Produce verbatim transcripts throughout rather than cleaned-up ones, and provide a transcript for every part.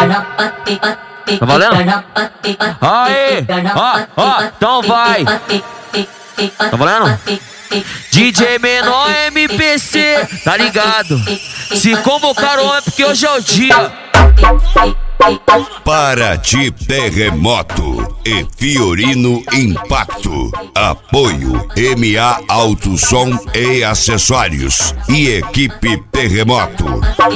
Tá valendo? Aê, ó, ó, então vai. Tá valendo? D J Menor M P C, tá ligado? Se convocaram é porque hoje é o dia. Paraty Terremoto e Fiorino Impacto. Apoio M A Alto Som e Acessórios e Equipe Terremoto.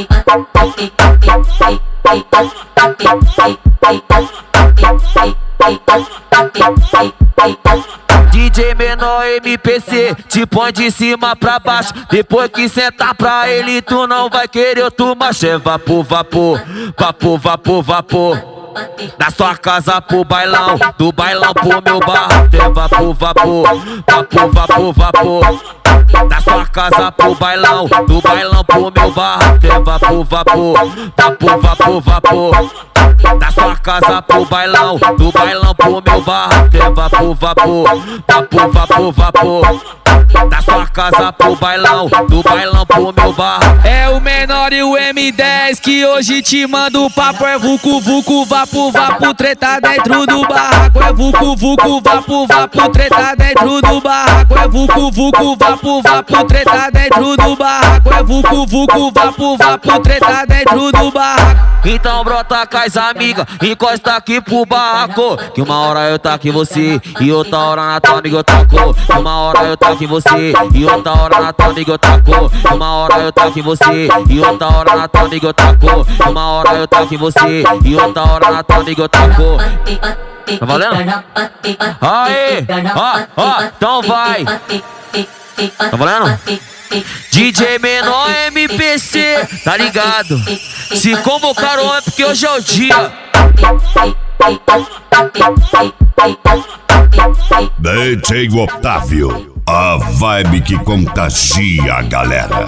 D J Menor M P C, te põe de cima pra baixo. Depois que sentar pra ele, tu não vai querer outro macho. É vapor, vapor, vapor, vapor, vapor. Da sua casa pro bailão, do bailão pro meu bar. É vapor, vapor, vapor, vapor, vapor. Da sua casa pro bailão, do bailão pro meu bar. É vapor, vapor, vapor, vapor, vapor. Da sua casa pro bailão, do bailão pro meu bar. É vapor, vapor, vapor, vapor, vapor. Da sua casa pro bailão, do bailão pro meu bar. É o Menor e o M dez que hoje te manda o papo. É vucu, vucu, vapo, vapo, treta dentro do barraco. É vucu, vucu, vapo, vapo, treta dentro do barraco. É vucu, vucu, vapo, vapo, treta dentro do barraco. É vucu, vucu, vapo, vapo, treta dentro do barraco. Então brota com as amigas, encosta aqui pro barraco. Que uma hora eu taco em você e outra hora na tua amiga eu taco. Que uma hora eu taco em você e outra hora na tua amiga eu taco. Que uma hora eu taco em você e outra hora na tua amiga eu taco. Que uma hora eu taco em você e outra hora na tua amiga eu taco. Tá valendo? Aê, ó, ó, então vai. Tá valendo? D J Menor M P C, tá ligado? Se convocaram é porque hoje é o dia. D J Otávio, a vibe que contagia a galera.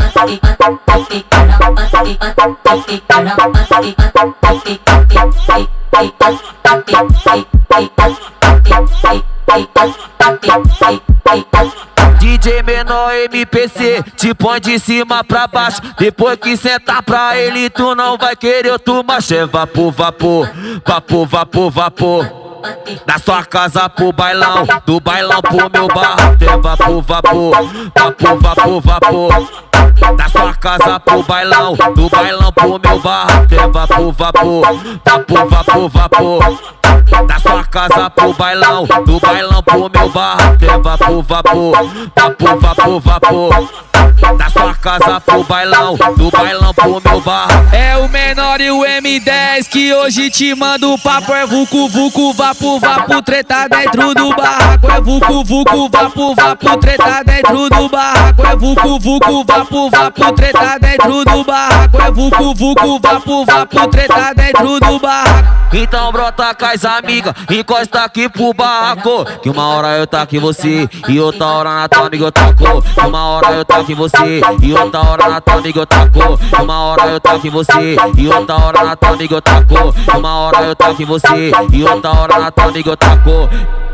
D J Menor M P C, te põe de cima pra baixo. Depois que sentar pra ele, tu não vai querer outro macho. É vapor, vapor, vapor, vapor, vapor. Da sua casa pro bailão, do bailão pro meu bar. É vapor, vapor, vapor, vapor, vapor. Da sua casa pro bailão, do bailão pro meu bar. É vapor, vapor, vapor, vapor, vapor. Da sua casa pro bailão, do bailão pro meu bar. É vapor, vapor, vapor, vapor, vapor. Da sua casa pro bailão, do bailão pro meu bar. É o Menor e o M dez que hoje te manda o papo. É vucu, vucu, vapo, vapo, treta dentro do barraco. É vucu, vucu, vapo, vapo, treta dentro do barraco. É vucu, vucu, vapo, vapo, treta dentro do barraco. É vucu, vucu, vapo, vapo, treta dentro do barraco. Então brota com as amigas, encosta aqui pro barraco. Que uma hora eu taco em você e outra hora na tua amiga eu taco. Que uma hora eu taco em você e outra hora na tua amiga eu taco. Que uma hora eu taco em você e outra hora na tua amiga eu taco. Que uma hora eu taco em você e outra hora na tua amiga eu taco.